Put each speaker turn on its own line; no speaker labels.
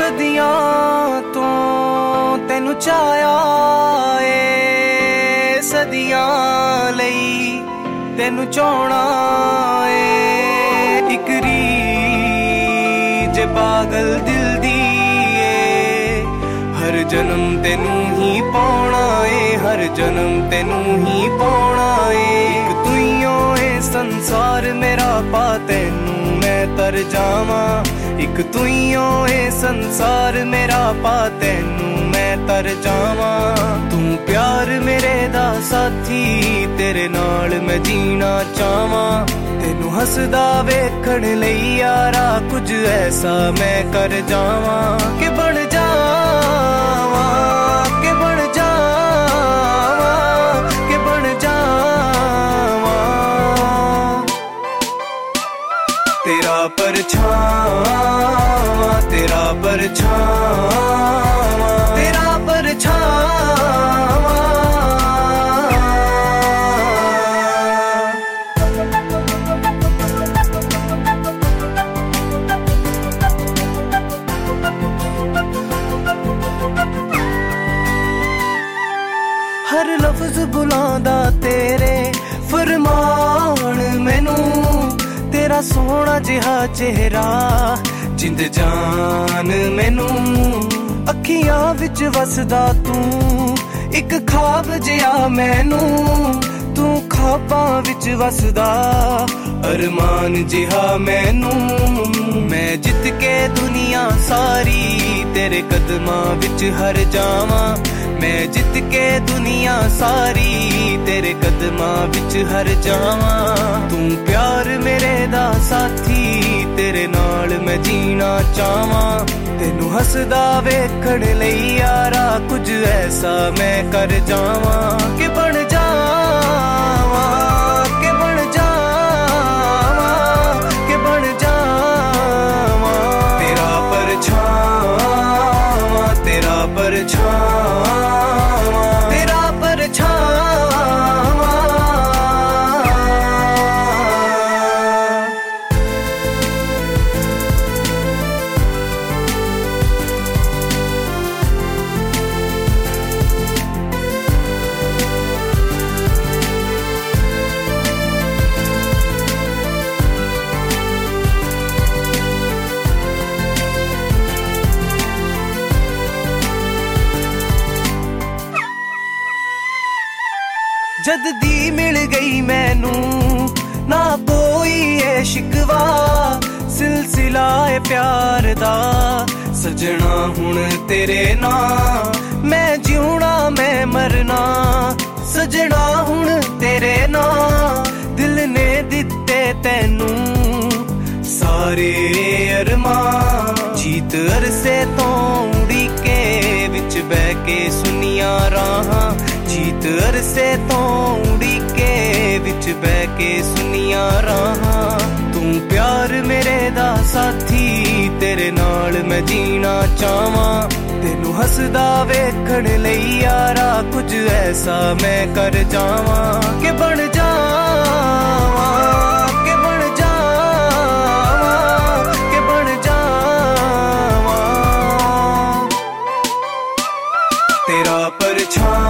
ਸਦੀਆਂ ਤੋਂ ਤੈਨੂੰ ਚਾਹਿਆ ਏ, ਸਦੀਆਂ ਲਈ ਤੈਨੂੰ ਚਾਹਣਾ ਏ। ਇੱਕ ਰੀਝ ਪਾਗਲ ਦਿਲ ਦੀ ਏ, ਹਰ ਜਨਮ ਤੈਨੂੰ ਹੀ ਪਾਉਣਾ ਏ, ਹਰ ਜਨਮ ਤੈਨੂੰ ਹੀ ਪਾਉਣਾ ਏ। ਇੱਕ ਤੂੰ ਹੀ ਏ ਸੰਸਾਰ ਮੇਰਾ, ਪਾ ਤੈਨੂੰ ਮੈਂ ਤਰ ਜਾਵਾਂ। ਇੱਕ ਤੂੰ ਹੀ ਏ ਸੰਸਾਰ ਮੇਰਾ, ਪਾ ਤੈਨੂੰ ਮੈਂ ਤਰ ਜਾਵਾਂ। ਤੂੰ ਪਿਆਰ ਮੇਰੇ ਦਾ ਸਾਥੀ, ਤੇਰੇ ਨਾਲ ਮੈਂ ਜੀਣਾ ਚਾਹਵਾਂ। ਤੈਨੂੰ ਹੱਸਦਾ ਵੇਖਣ ਲਈ ਯਾਰਾ, ਕੁਝ ਐਸਾ ਮੈਂ ਕਰ ਜਾਵਾਂ ਕਿ ਬਣ ਜਾਵਾਂ, ਕਿ ਬਣ ਜਾਵਾਂ, ਕਿ ਬਣ ਜਾਵਾਂ। ਤੇਰਾ ਪਰਛਾਵਾਂ, ਤੇਰਾ ਪਰਛਾਵਾਂ, ਤੇਰਾ ਪਰਛਾਵਾਂ। ਹਰ ਲਫ਼ਜ਼ ਬੁਲਾਉਂਦਾ ਤੇਰੇ ਫਰਮਾਨ ਮੈਨੂੰ, ਤੇਰਾ ਸੋਹਣਾ ਜਿਹਾ ਚਿਹਰਾ ਜਿੰਦ ਜਾਨ ਮੈਨੂੰ। ਅੱਖੀਆਂ ਵਿੱਚ ਵਸਦਾ ਤੂੰ, ਇੱਕ ਖਾਬ ਜਿਹਾ ਮੈਨੂੰ। ਤੂੰ ਖਾਬਾਂ ਵਿੱਚ ਵਸਦਾ ਅਰਮਾਨ ਜਿਹਾ ਮੈਨੂੰ। ਮੈਂ ਜਿੱਤ ਕੇ ਦੁਨੀਆ ਸਾਰੀ ਤੇਰੇ ਕਦਮਾਂ ਵਿੱਚ ਹਰ ਜਾਵਾਂ। ਮੈਂ ਜਿੱਤ ਕੇ ਦੁਨੀਆ ਸਾਰੀ ਤੇਰੇ ਕਦਮਾਂ ਵਿੱਚ ਹਰ ਜਾਵਾਂ। ਤੂੰ ਪਿਆਰ ਮੇਰੇ ਦਾ ਸਾਥੀ, ਤੇਰੇ ਨਾਲ ਮੈਂ ਜੀਣਾ ਚਾਹਵਾਂ। ਤੈਨੂੰ ਹੱਸਦਾ ਵੇਖਣ ਲਈ ਯਾਰਾ, ਕੁਝ ਐਸਾ ਮੈਂ ਕਰ ਜਾਵਾਂ ਕਿ ਬਣ ਜਾਵਾਂ, ਕਿ ਬਣ ਜਾਵਾਂ, ਕਿ ਬਣ ਜਾਵਾਂ। ਤੇਰਾ ਪਰਛਾਵਾਂ, ਤੇਰਾ ਪਰਛਾਵਾਂ, ਤੇਰਾ ਪਰਛਾਵਾਂ। ਜਦ ਦੀ ਮਿਲ ਗਈ ਮੈਨੂੰ ਨਾ ਕੋਈ ਏ ਸ਼ਿਕਵਾ, ਸਿਲਸਿਲਾ ਏ ਪਿਆਰ ਦਾ ਸਜਣਾ ਹੁਣ ਤੇਰੇ ਨਾਂ। ਮੈਂ ਜਿਉਣਾ ਮੈਂ ਮਰਨਾ ਸਜਣਾ ਹੁਣ ਤੇਰੇ ਨਾਂ। ਦਿਲ ਨੇ ਦਿੱਤੇ ਤੈਨੂੰ ਸਾਰੇ ਅਰਮਾਨ, ਜੀਤ ਅਰਸੇ ਤੋਂ ਉਡੀਕੇ ਵਿੱਚ ਬਹਿ ਕੇ ਸੁਨੀਆਂ ਰਾਹਾਂ। ਜੀਤ ਅਰਸੇ ਤੋਂ ਉਡੀਕੇ ਵਿੱਚ ਬਹਿ ਕੇ ਸੁਨੀਆਂ ਰਾਹਾਂ। ਤੂੰ ਪਿਆਰ ਮੇਰੇ ਦਾ ਸਾਥੀ, ਤੇਰੇ ਨਾਲ ਮੈਂ ਜੀਣਾ ਚਾਹਵਾਂ। ਤੈਨੂੰ ਹੱਸਦਾ ਵੇਖਣ ਲਈ ਯਾਰਾ, ਕੁਝ ਐਸਾ ਮੈਂ ਕਰ ਜਾਵਾਂ ਕਿ ਬਣ ਜਾਵਾਂ, ਕਿ ਬਣ ਜਾਵਾਂ, ਕਿ ਬਣ ਜਾਵਾਂ। ਤੇਰਾ ਪਰਛਾਵਾਂ,